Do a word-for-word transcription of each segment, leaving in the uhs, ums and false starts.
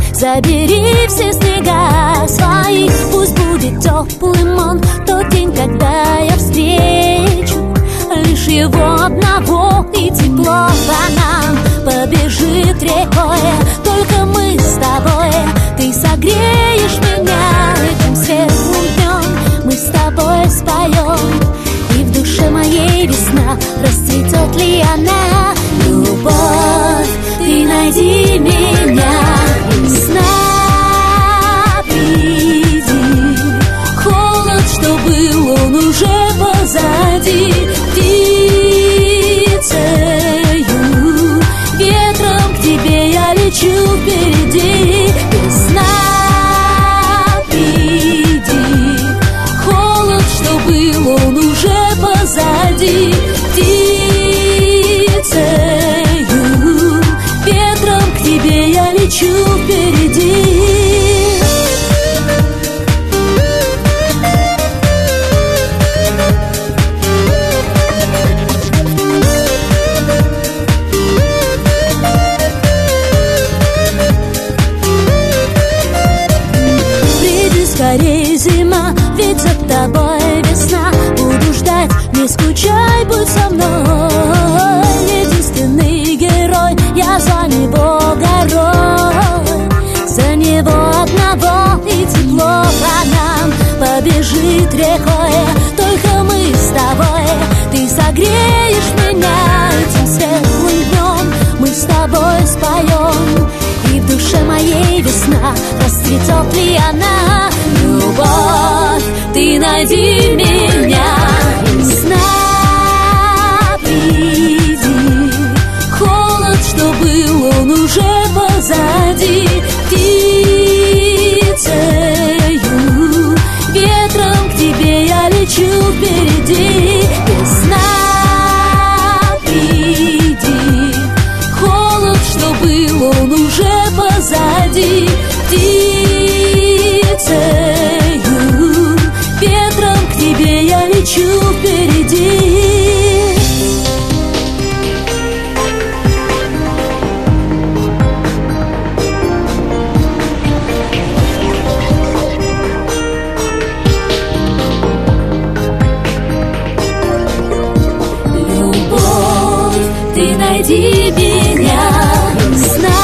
Забери все снега свои, пусть будет теплым он тот день, когда я встречу лишь его одного, и тепло по нам побежит рекой. Только мы с тобой, ты согреешь меня этим светлым днем. Мы с тобой споем, и в душе моей весна. Расцветет ли она? Любовь, ты найди меня. Весна, приди. Холод, что был, он уже позади. Птицею, ветром к тебе я лечу впереди. Весна, приди. Холод, что был, он уже позади. Птицею, ветром к тебе я лечу впереди. Скорей зима, ведь за тобой весна. Буду ждать, не скучай, будь со мной. Единственный герой, я за него горой. За него одного, и тепло по нам побежит рекой. Только мы с тобой, ты согреешь меня этим светлым днем. Мы с тобой споем, и в душе моей весна. Расцветет ли она? Любовь, ты найди меня. Весна, приди. Холод, что был, он уже позади. Птицею, ветром к тебе я лечу впереди. Весна, приди. Холод, что был, он уже позади. Птицею, ветром к тебе я лечу впереди. Любовь, ты найди меня. Весна,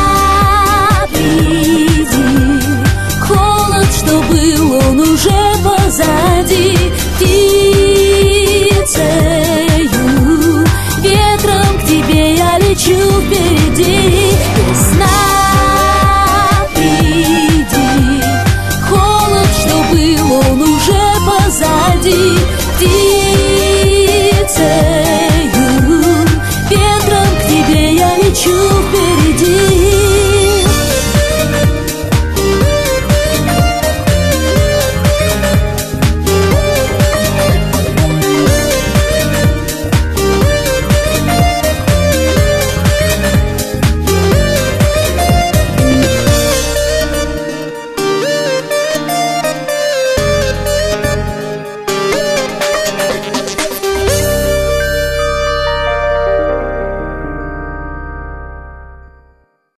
приди. Холод, что был, он уже позади. Птицею, ветром к тебе я лечу впереди. Весна, приди. Холод, что был, он уже позади.